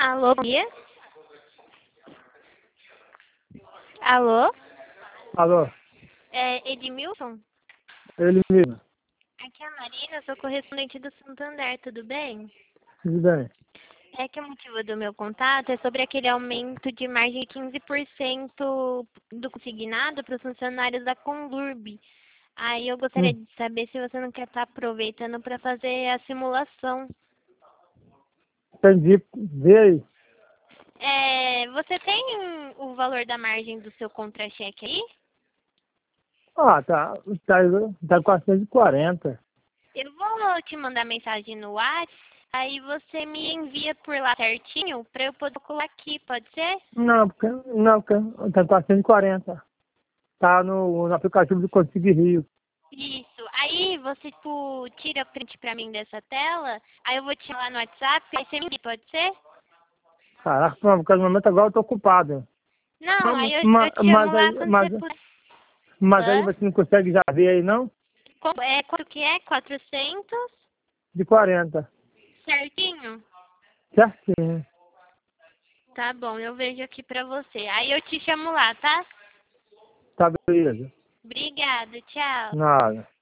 Alô, bom dia? Alô? Alô, É Edmilson? ele mesmo. Aqui é a Marina, sou correspondente do Santander, tudo bem? Tudo bem? É que o motivo do meu contato é sobre aquele aumento de margem de 15% do consignado para os funcionários da Conlurb. Aí eu gostaria Hum, de saber se você não quer estar aproveitando para fazer a simulação. entendi. Vê aí. Você tem o valor da margem do seu contra-cheque aí? Ah, tá 440. Eu vou te mandar mensagem no WhatsApp, aí você me envia por lá certinho para eu poder colar aqui, pode ser? Não, porque tá 440. Tá no aplicativo do Consigo Rio. Isso. Aí você, tipo, tira print pra mim dessa tela, aí eu vou te lá no WhatsApp, aí você me envia, pode ser? Caraca, não, porque no momento agora eu tô ocupado. Não, aí eu Mas, te chamo mas, lá aí, quando você mas, puder. mas aí Hã? você não consegue já ver aí, não? Quanto que é? 400? De 40. Certinho? Certinho. Tá bom, eu vejo aqui pra você. Aí eu te chamo lá, tá? Tá beleza. Obrigada, tchau. Nada.